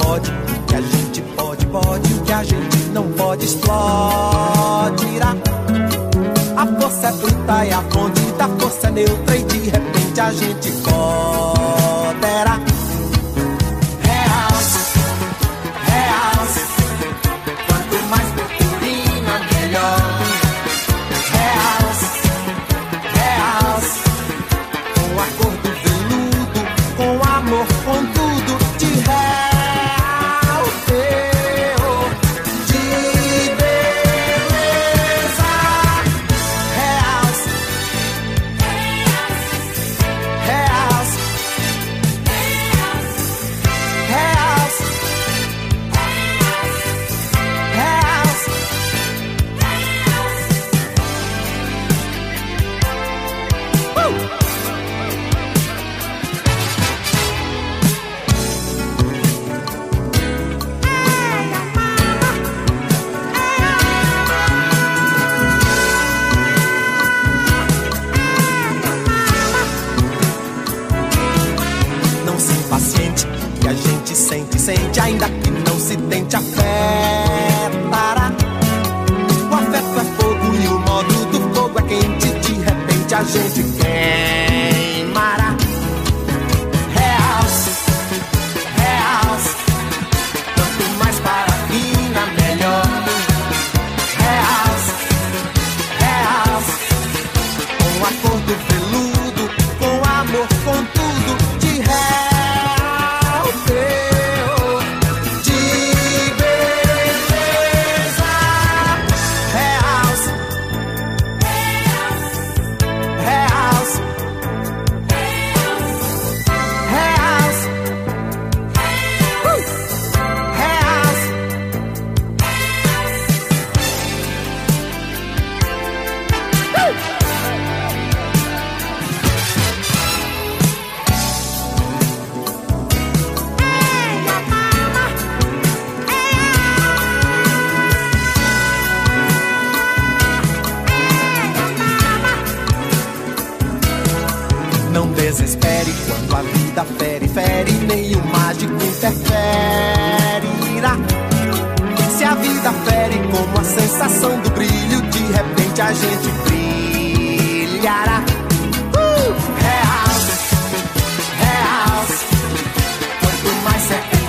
pode, o que a gente pode, pode, o que a gente não pode, explodirá. A força é bruta e a fonte da força é neutra e de repente a gente poderá. Realce, realce, quanto mais purpurina melhor. Realce, realce, com a cor do veludo, com amor, com tudo de real, de beleza. Realce, realce, realce, realce. Não se impaciente, que a gente sente, sente, ainda que não se tente, afetará. O afeto é fogo e o modo do fogo é quente, de repente a gente queimará. Realce, realce, quanto mais parafina melhor. Realce, realce, com a cor do veludo, com amor, com tudo de real, de beleza. Realce, realce, realce, realce. Não desespere quando a vida fere, fere, nem o mágico interferirá. Se a vida fere como a sensação do brilho, de repente a gente brilhará. Realce, realce, quanto mais certo